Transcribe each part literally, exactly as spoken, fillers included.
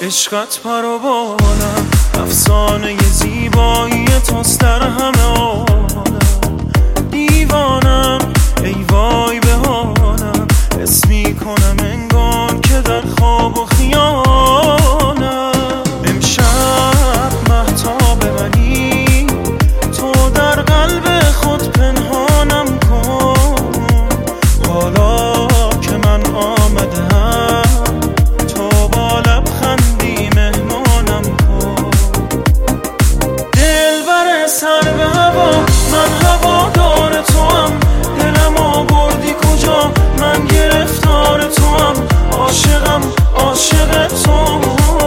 عشقت پر و بالم، افسانه زیبایی توست در همه عالم. دیوانم ای وای به حالم، حس میکنم انگار که در خواب و خیالم. امشب مهتاب منی، تو در قلب خود پنهانم کن. حالا که من آمدم، تو با لبخندی مهمانم کن. دلبر سر به هوا، من هوادار توام. دلم آوردی کجا، من گرفتار توام. عاشقم عاشق تو.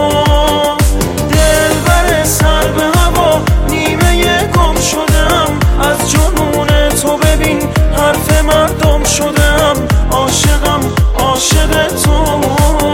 دلبر سر به هوا، نیمه گم شدم از جنون تو. ببین حرف مردم شدم، عاشقم عاشق تو.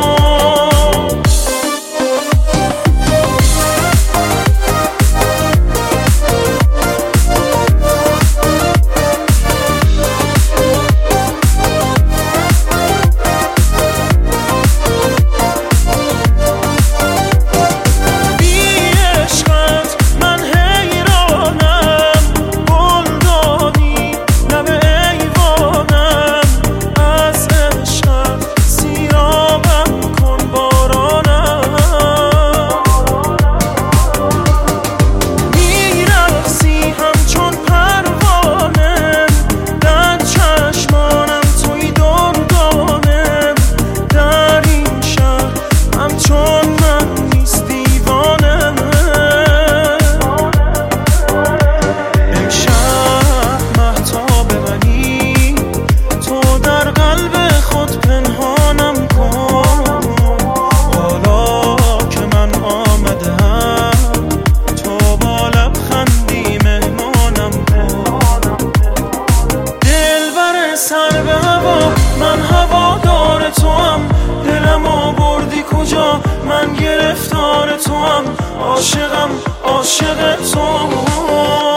سر به هوا، من هوادار توام. دلم آوردی کجا، من گرفتار توام. عاشقم عاشق تو.